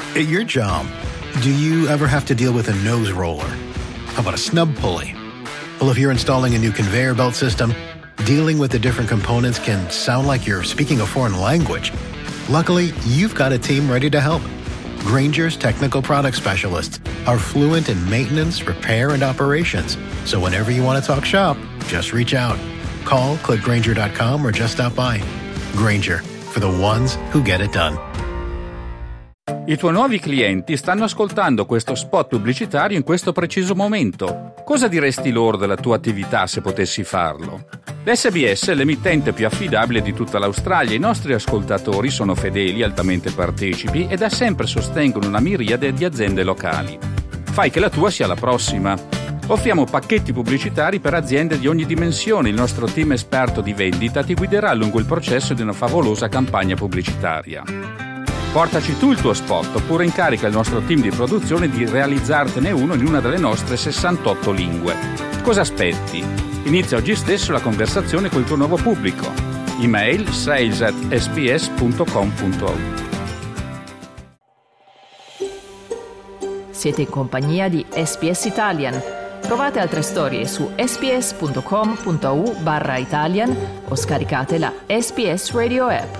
At your job, do you ever have to deal with a nose roller? How about a snub pulley? Well, if you're installing a new conveyor belt system, dealing with the different components can sound like you're speaking a foreign language. Luckily, you've got a team ready to help. Grainger's technical product specialists are fluent in maintenance, repair, and operations. So whenever you want to talk shop, just reach out. Call, click Grainger.com, or just stop by. Grainger, for the ones who get it done. I tuoi nuovi clienti stanno ascoltando questo spot pubblicitario in questo preciso momento. Cosa diresti loro della tua attività se potessi farlo? L'SBS è l'emittente più affidabile di tutta l'Australia. I nostri ascoltatori sono fedeli, altamente partecipi e da sempre sostengono una miriade di aziende locali. Fai che la tua sia la prossima. Offriamo pacchetti pubblicitari per aziende di ogni dimensione. Il nostro team esperto di vendita ti guiderà lungo il processo di una favolosa campagna pubblicitaria. Portaci tu il tuo spot oppure incarica il nostro team di produzione di realizzartene uno in una delle nostre 68 lingue. Cosa aspetti? Inizia oggi stesso la conversazione col tuo nuovo pubblico. Email sales@sbs.com.au. Siete in compagnia di SBS Italian. Trovate altre storie su sbs.com.au/Italian o scaricate la SBS Radio app.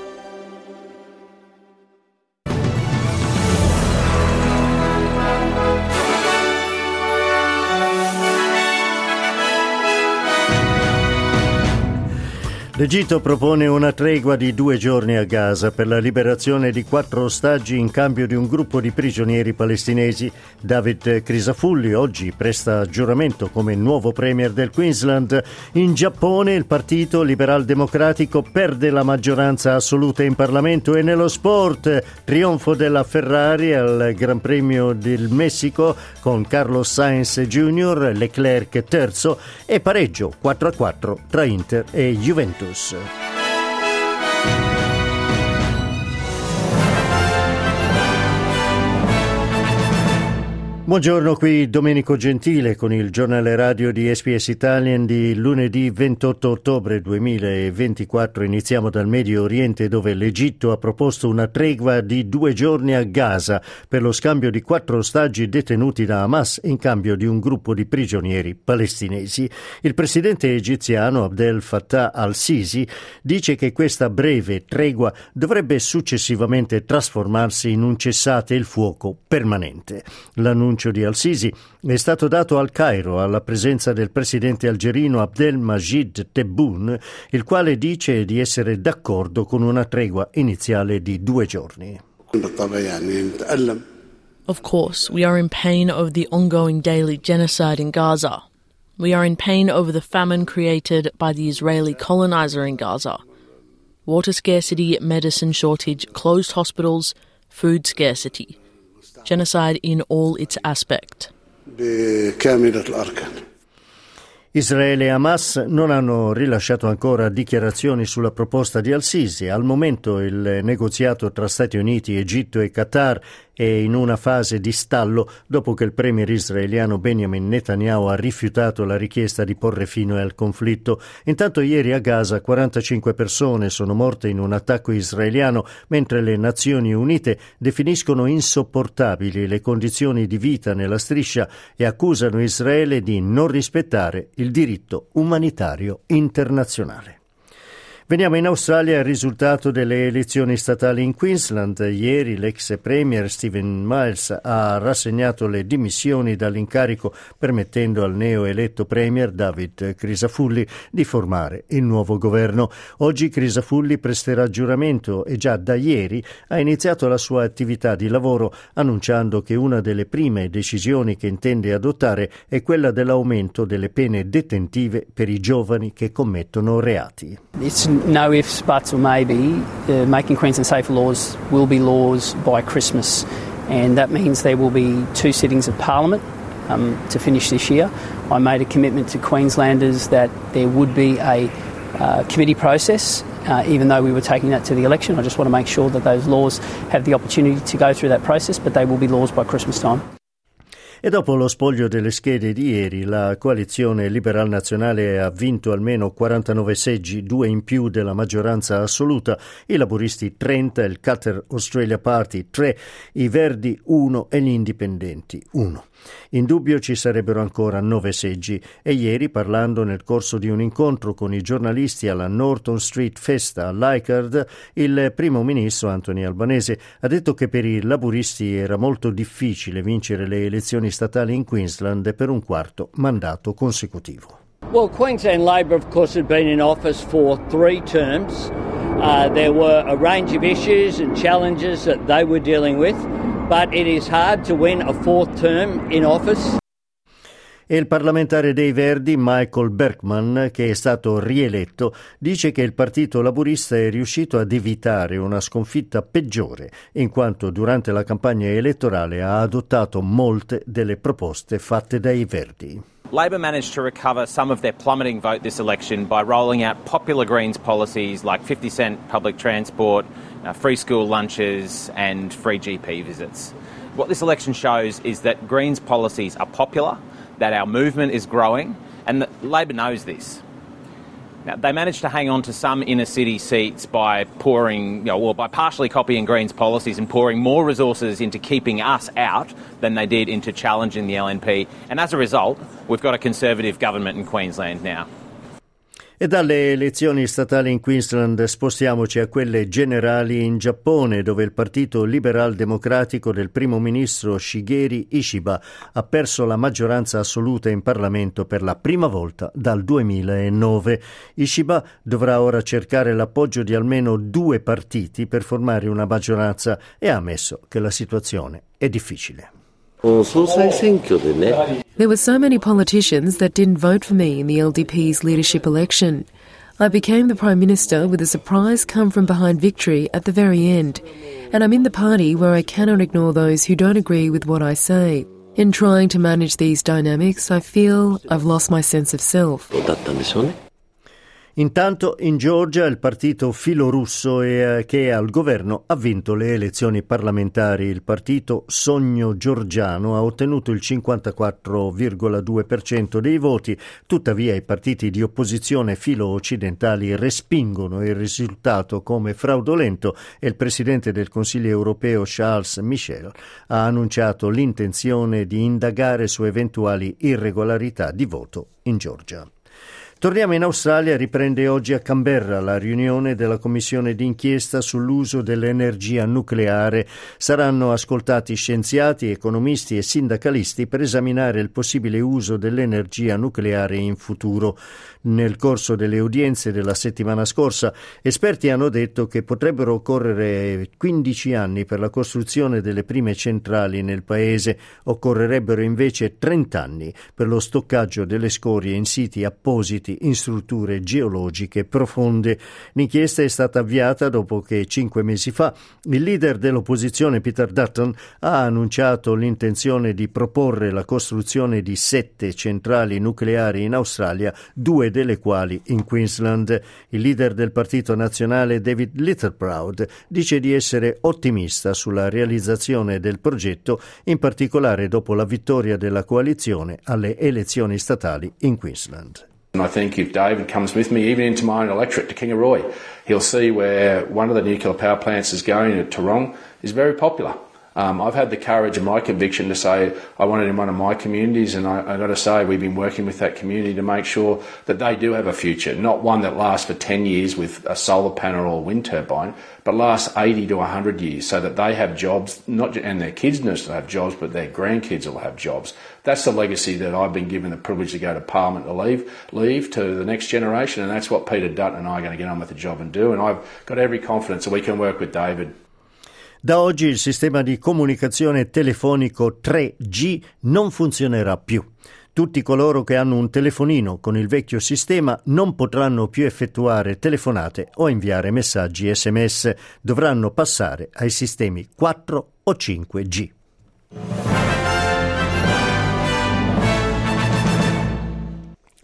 L'Egitto propone una tregua di 2 giorni a Gaza per la liberazione di 4 ostaggi in cambio di un gruppo di prigionieri palestinesi. David Crisafulli oggi presta giuramento come nuovo premier del Queensland. In Giappone il partito Liberal Democratico perde la maggioranza assoluta in Parlamento. E nello sport, trionfo della Ferrari al Gran Premio del Messico con Carlos Sainz Jr., Leclerc terzo e pareggio 4-4 tra Inter e Juventus. Buongiorno, qui Domenico Gentile con il giornale radio di SBS Italian di lunedì 28 ottobre 2024. Iniziamo dal Medio Oriente, dove l'Egitto ha proposto una tregua di 2 giorni a Gaza per lo scambio di 4 ostaggi detenuti da Hamas in cambio di un gruppo di prigionieri palestinesi. Il presidente egiziano Abdel Fattah al-Sisi dice che questa breve tregua dovrebbe successivamente trasformarsi in un cessate il fuoco permanente. L'annuncio di al-Sisi è stato dato al Cairo alla presenza del presidente algerino Abdelmajid Tebboune, il quale dice di essere d'accordo con una tregua iniziale di 2 giorni. Of course, we are in pain over the ongoing daily genocide in Gaza. We are in pain over the famine created by the Israeli colonizer in Gaza. Water scarcity, medicine shortage, closed hospitals, food scarcity. Genocide in all its aspect. Israele e Hamas non hanno rilasciato ancora dichiarazioni sulla proposta di al-Sisi. Al momento il negoziato tra Stati Uniti, Egitto e Qatar è in una fase di stallo dopo che il premier israeliano Benjamin Netanyahu ha rifiutato la richiesta di porre fine al conflitto. Intanto ieri a Gaza 45 persone sono morte in un attacco israeliano, mentre le Nazioni Unite definiscono insopportabili le condizioni di vita nella striscia e accusano Israele di non rispettare il diritto umanitario internazionale. Veniamo in Australia al risultato delle elezioni statali in Queensland. Ieri l'ex premier Stephen Miles ha rassegnato le dimissioni dall'incarico, permettendo al neoeletto premier David Crisafulli di formare il nuovo governo. Oggi Crisafulli presterà giuramento e già da ieri ha iniziato la sua attività di lavoro, annunciando che una delle prime decisioni che intende adottare è quella dell'aumento delle pene detentive per i giovani che commettono reati. No ifs, buts or maybe, making Queensland safer laws will be laws by Christmas, and that means there will be 2 sittings of Parliament to finish this year. I made a commitment to Queenslanders that there would be a committee process, even though we were taking that to the election. I just want to make sure that those laws have the opportunity to go through that process, but they will be laws by Christmas time. E dopo lo spoglio delle schede di ieri, la coalizione Liberal Nazionale ha vinto almeno 49 seggi, 2 in più della maggioranza assoluta, i laburisti 30, il Qatar Australia Party 3, i Verdi 1 e gli indipendenti 1. In dubbio ci sarebbero ancora 9 seggi e ieri, parlando nel corso di un incontro con i giornalisti alla Norton Street Festa a Leichhardt, il primo ministro Anthony Albanese ha detto che per i laburisti era molto difficile vincere le elezioni statali in Queensland per un quarto mandato consecutivo. Well, Queensland Labor, of course, had been in office for 3 terms. There were a range of issues and challenges that they were dealing with, but it is hard to win a 4th term in office. E il parlamentare dei Verdi, Michael Berkman, che è stato rieletto, dice che il Partito Laburista è riuscito ad evitare una sconfitta peggiore, in quanto durante la campagna elettorale ha adottato molte delle proposte fatte dai Verdi. Labor managed to recover some of their plummeting vote this election by rolling out popular Greens policies like 50-cent public transport, free school lunches and free GP visits. What this election shows is that Greens policies are popular, that our movement is growing, and that Labor knows this. Now, they managed to hang on to some inner city seats by by partially copying Greens policies and pouring more resources into keeping us out than they did into challenging the LNP. And as a result, we've got a Conservative government in Queensland now. E dalle elezioni statali in Queensland spostiamoci a quelle generali in Giappone, dove il partito liberal democratico del primo ministro Shigeru Ishiba ha perso la maggioranza assoluta in Parlamento per la prima volta dal 2009. Ishiba dovrà ora cercare l'appoggio di almeno 2 partiti per formare una maggioranza e ha ammesso che la situazione è difficile. There were so many politicians that didn't vote for me in the LDP's leadership election. I became the Prime Minister with a surprise come-from-behind victory at the very end, and I'm in the party where I cannot ignore those who don't agree with what I say. In trying to manage these dynamics, I feel I've lost my sense of self. Intanto in Georgia il partito filorusso che è al governo ha vinto le elezioni parlamentari. Il partito Sogno Georgiano ha ottenuto il 54,2% dei voti, tuttavia i partiti di opposizione filo-occidentali respingono il risultato come fraudolento e il presidente del Consiglio europeo Charles Michel ha annunciato l'intenzione di indagare su eventuali irregolarità di voto in Georgia. Torniamo in Australia, riprende oggi a Canberra la riunione della commissione d'inchiesta sull'uso dell'energia nucleare. Saranno ascoltati scienziati, economisti e sindacalisti per esaminare il possibile uso dell'energia nucleare in futuro. Nel corso delle udienze della settimana scorsa, esperti hanno detto che potrebbero occorrere 15 anni per la costruzione delle prime centrali nel paese, occorrerebbero invece 30 anni per lo stoccaggio delle scorie in siti appositi in strutture geologiche profonde. L'inchiesta è stata avviata dopo che 5 mesi fa il leader dell'opposizione Peter Dutton ha annunciato l'intenzione di proporre la costruzione di 7 centrali nucleari in Australia, 2 delle quali in Queensland. Il leader del Partito Nazionale David Littleproud dice di essere ottimista sulla realizzazione del progetto, in particolare dopo la vittoria della coalizione alle elezioni statali in Queensland. I think if David comes with me, even into my own electorate, to Kingaroy, he'll see where one of the nuclear power plants is going at Tarong is very popular. I've had the courage and my conviction to say I want it in one of my communities, and I've got to say we've been working with that community to make sure that they do have a future, not one that lasts for 10 years with a solar panel or a wind turbine, but lasts 80 to 100 years so that they have jobs, and their kids not just have jobs, but their grandkids will have jobs. That's the legacy that I've been given the privilege to go to Parliament to leave to the next generation, and that's what Peter Dutton and I are going to get on with the job and do, and I've got every confidence that we can work with David. Da oggi il sistema di comunicazione telefonico 3G non funzionerà più. Tutti coloro che hanno un telefonino con il vecchio sistema non potranno più effettuare telefonate o inviare messaggi SMS, dovranno passare ai sistemi 4 o 5G.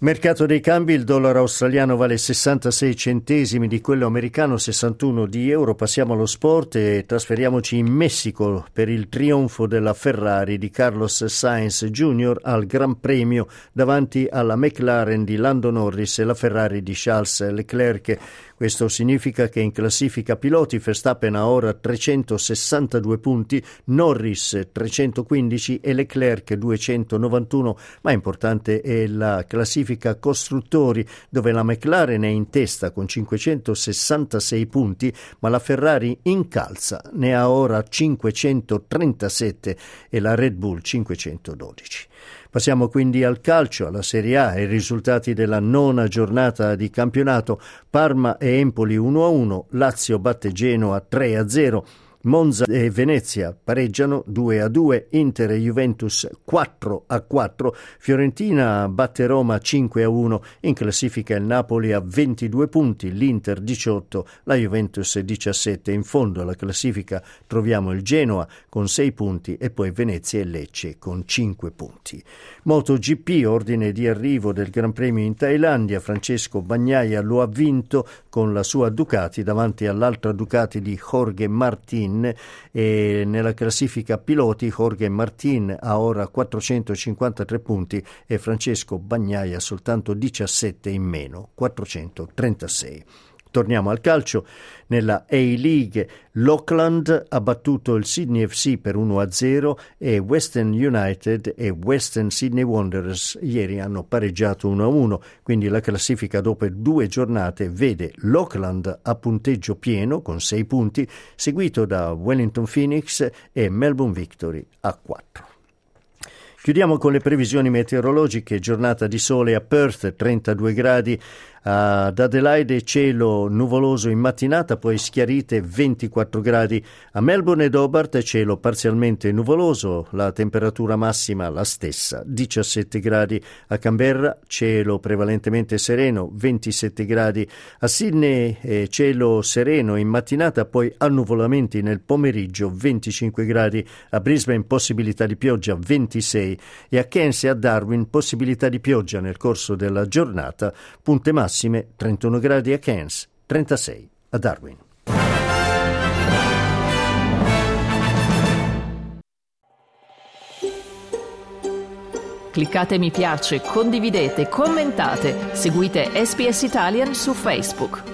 Mercato dei cambi, il dollaro australiano vale 66 centesimi di quello americano, 61 di euro. Passiamo allo sport e trasferiamoci in Messico per il trionfo della Ferrari di Carlos Sainz Jr. al Gran Premio davanti alla McLaren di Lando Norris e la Ferrari di Charles Leclerc. Questo significa che in classifica piloti Verstappen ha ora 362 punti, Norris 315 e Leclerc 291, ma importante è la classifica costruttori, dove la McLaren è in testa con 566 punti, ma la Ferrari incalza, ne ha ora 537 e la Red Bull 512. Passiamo quindi al calcio, alla Serie A e i risultati della nona giornata di campionato. Parma e Empoli 1-1, Lazio batte Genoa 3-0, Monza e Venezia pareggiano 2-2, Inter e Juventus 4-4, Fiorentina batte Roma 5-1, in classifica il Napoli a 22 punti, l'Inter 18, la Juventus 17, in fondo alla classifica troviamo il Genoa con 6 punti e poi Venezia e Lecce con 5 punti. MotoGP, ordine di arrivo del Gran Premio in Thailandia, Francesco Bagnaia lo ha vinto con la sua Ducati davanti all'altra Ducati di Jorge Martin, e nella classifica piloti Jorge Martin ha ora 453 punti e Francesco Bagnaia soltanto 17 in meno, 436. Torniamo al calcio. Nella A-League l'Auckland ha battuto il Sydney FC per 1-0 e Western United e Western Sydney Wanderers ieri hanno pareggiato 1-1, quindi la classifica dopo 2 giornate vede l'Auckland a punteggio pieno con 6 punti, seguito da Wellington Phoenix e Melbourne Victory a 4. Chiudiamo con le previsioni meteorologiche. Giornata di sole a Perth, 32 gradi, ad Adelaide cielo nuvoloso in mattinata, poi schiarite 24 gradi, a Melbourne ed Hobart cielo parzialmente nuvoloso, la temperatura massima la stessa, 17 gradi, a Canberra cielo prevalentemente sereno, 27 gradi, a Sydney cielo sereno in mattinata, poi annuvolamenti nel pomeriggio, 25 gradi, a Brisbane possibilità di pioggia, 26, e a Cairns e a Darwin possibilità di pioggia nel corso della giornata, punte massime 31 gradi a Cairns, 36 a Darwin. Cliccate mi piace, condividete, commentate, seguite SBS Italian su Facebook.